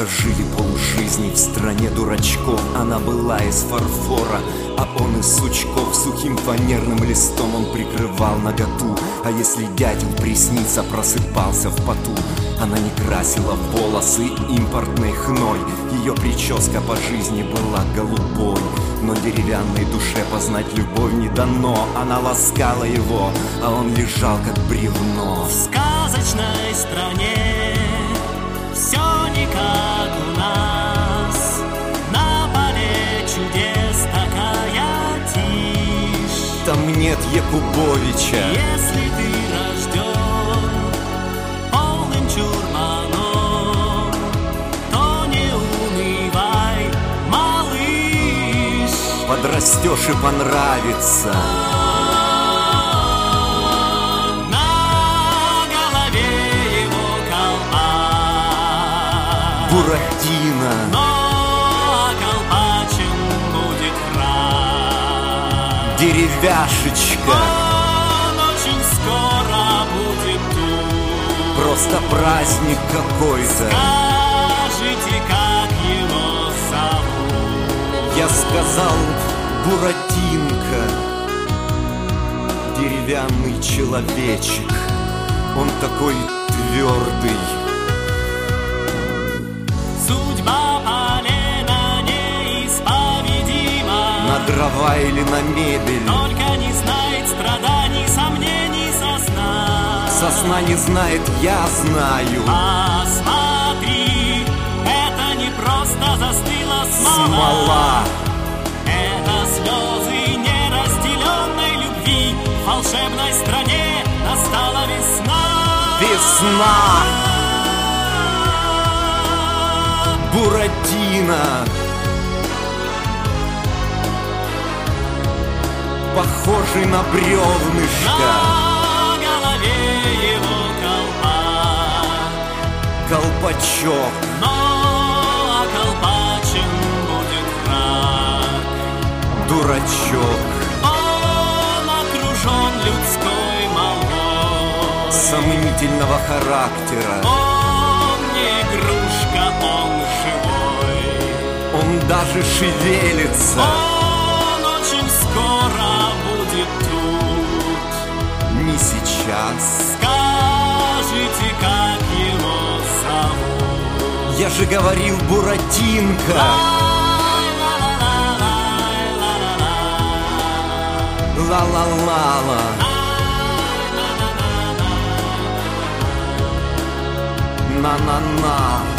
Прожили полжизни в стране дурачков. Она была из фарфора, а он из сучков. Сухим фанерным листом он прикрывал наготу. А если дятел приснится, просыпался в поту. Она не красила волосы импортной хной. Ее прическа по жизни была голубой. Но деревянной душе познать любовь не дано. Она ласкала его, а он лежал как бревно. В сказочной стране все не как у нас. На поле чудес такая тишь. Там нет Якубовича. Если ты рожден полным чурбаном, то не унывай, малыш. Подрастешь и понравится. Буратино, но околпачен будет храм. Деревяшечка, Он очень скоро будет тут. просто праздник какой-то. Скажите, как его зовут? Я сказал Буратинка. Деревянный человечек, он такой твердый. Судьба полена неисповедима. На дрова или на мебель. Только не знает страданий, сомнений сосна. Сосна не знает, я знаю. А смотри, это не просто застыла смола. Смола. Это слезы неразделенной любви. В волшебной стране настала весна. Весна. Буратино, похожий на бревнышко. На голове его колпак. Колпачок, Но околпачен будет враг. дурачок, Он окружен людской молвой. сомнительного характера. Он не игрушка, он живой. Он даже шевелится. Он очень скоро будет тут. Не сейчас. Скажите, как его зовут? Я же говорил, Буратинка. Ла-ла-ла-ла. На-на-на.